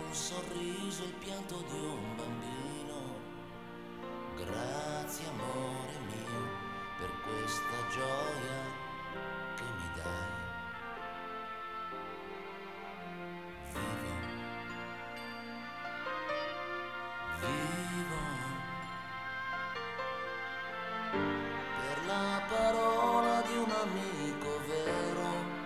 un sorriso, il pianto di un bambino. Grazie amore mio per questa gioia che mi dai. Vivo, vivo per la parola di un amico vero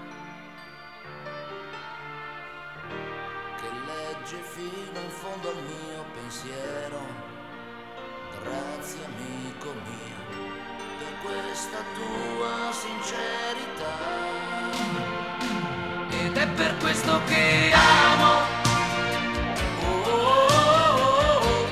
che legge fino in fondo al mio pensiero. Grazie amico mio per questa tua sincerità. Ed è per questo che amo. Oh, oh, oh, oh.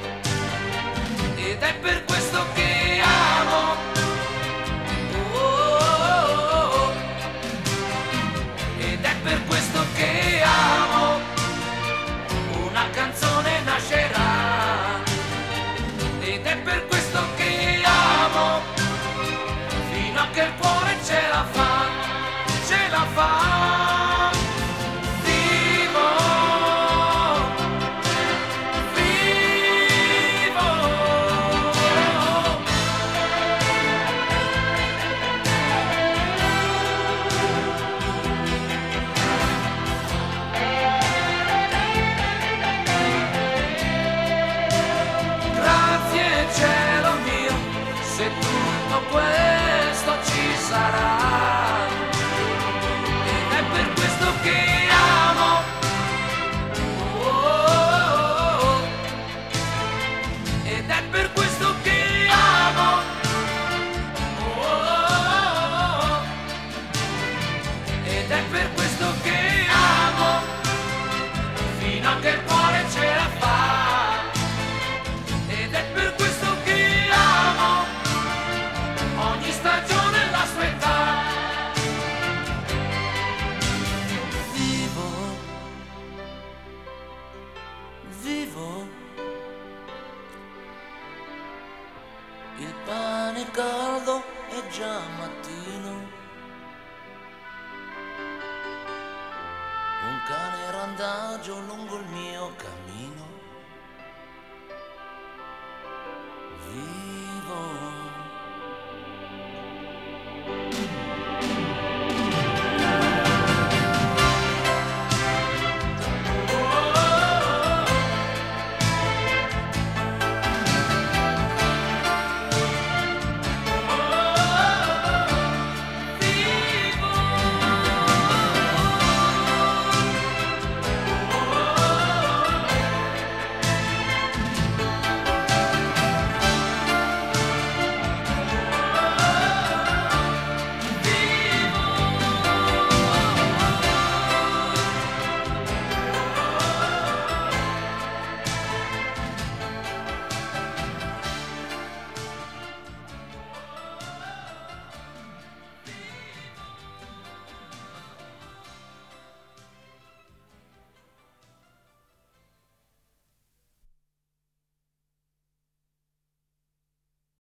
Ed è per questo che amo. Oh, oh, oh. Ed è per questo che amo. Una canzone nascerà. Ed è per questo che amo, fino a che il cuore ce la fa, ce la fa. Vivo, vivo. Grazie cielo mio, se tutto questo ci sarà. Ed è per questo che amo. Oh, oh, oh. Ed è per questo che amo. Oh, oh, oh. Ed è per questo che amo, fino a che il cuore ce la fa. Ed è per questo che amo ogni stagione la sua età. Vivo, vivo. Il pane è caldo, è già mattino. Un cane randagio lungo il mio cammino. Vivo.